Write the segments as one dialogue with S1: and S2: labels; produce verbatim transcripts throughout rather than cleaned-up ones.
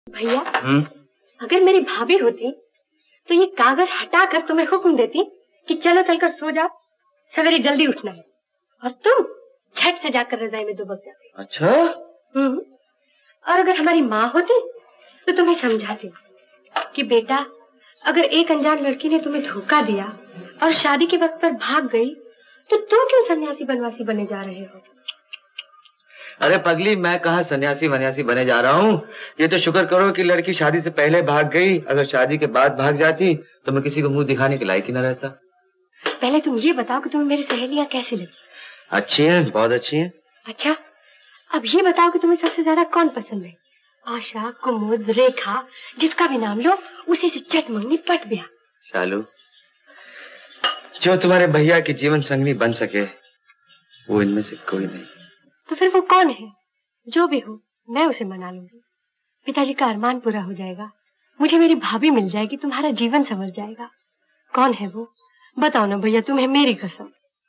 S1: भैया, अगर मेरी भाभी होती तो ये कागज हटाकर तुम्हें हुक्म देती कि चलो चलकर सो जाओ, सवेरे जल्दी उठना है, और तुम झट से जाकर रजाई में दुबक जाते।
S2: अच्छा?
S1: हम्म। और अगर हमारी माँ होती तो तुम्हें समझाती कि बेटा, अगर एक अनजान लड़की ने तुम्हें धोखा दिया और शादी के वक्त पर भाग गई तो तुम क्यों सन्यासी बनवासी बने जा रहे हो?
S2: अरे पगली, मैं कहाँ सन्यासी वन्यासी बने जा रहा हूँ। ये तो शुक्र करो कि लड़की शादी से पहले भाग गई। अगर शादी के बाद भाग जाती तो मैं किसी को मुंह दिखाने के लायक ही न रहता।
S1: पहले तुम ये बताओ कि तुम्हें मेरी सहेलियां कैसी लगी?
S2: अच्छी हैं, बहुत अच्छी हैं।
S1: अच्छा, अब ये बताओ कि तुम्हें सबसे ज्यादा कौन पसंद है? आशा, कुमुद, रेखा, जिसका भी नाम लो उसी से चट मंगनी पट ब्याह।
S2: शालू, जो तुम्हारे भैया की जीवन संगनी बन सके वो इनमें से कोई नहीं।
S1: तो फिर वो कौन है? जो भी हो, मैं उसे मना लूंगी। पिताजी का अरमान पूरा हो जाएगा, मुझे मेरी भाभी मिल जाएगी, तुम्हारा जीवन संवर जाएगा। कौन है वो? बताओ ना भैया, तुम्हें मेरी कसम।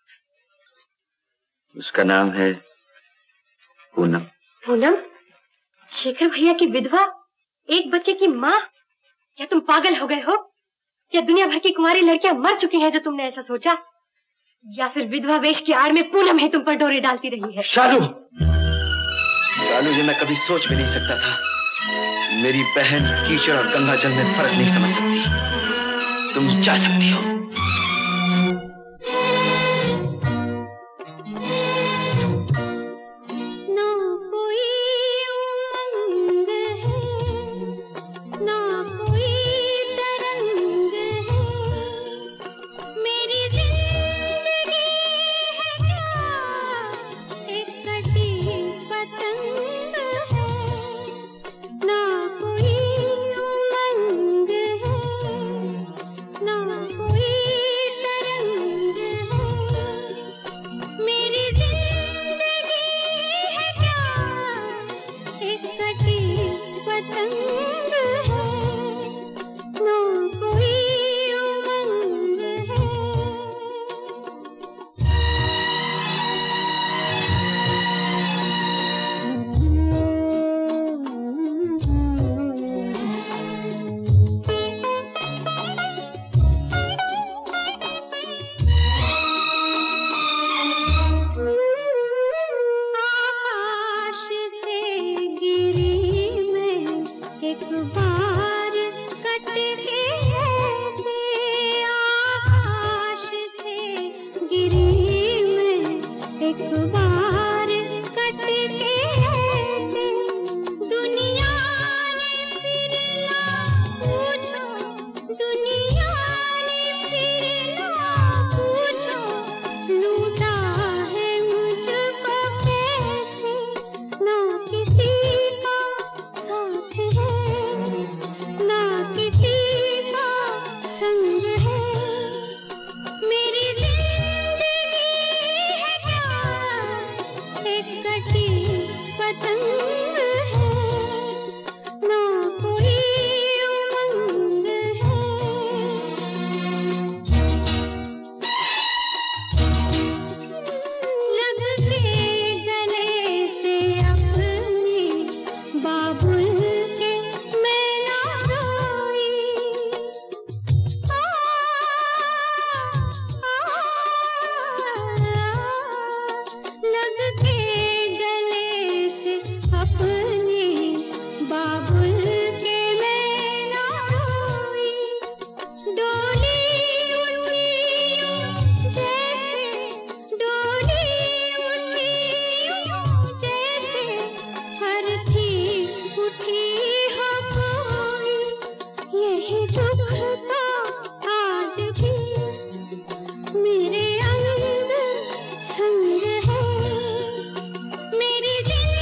S2: उसका नाम है पूनम।
S1: पूनम? शेखर भैया की विधवा, एक बच्चे की माँ? क्या तुम पागल हो गए हो? क्या दुनिया भर की कुंवारी लड़कियां मर चुकी हैं जो तुमने ऐसा सोचा? या फिर विधवा वेश की आड़ में पूनम ही तुम पर डोरे डालती रही है?
S2: शालू, शालू, ये मैं कभी सोच भी नहीं सकता था। मेरी बहन कीचड़ और गंगा जल में फर्क नहीं समझ सकती। तुम जा सकती हो।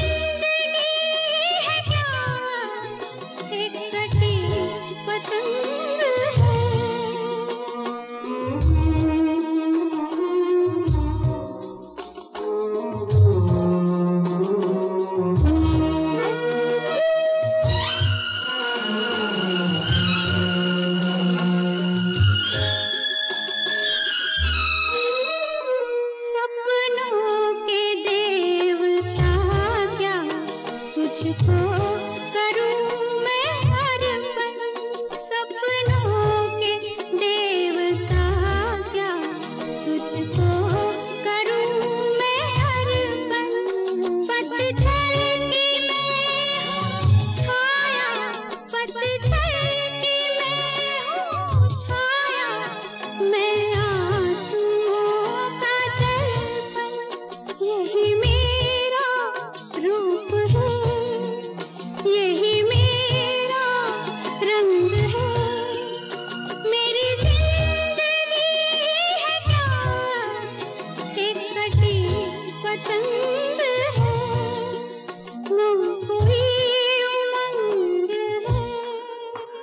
S3: पतंग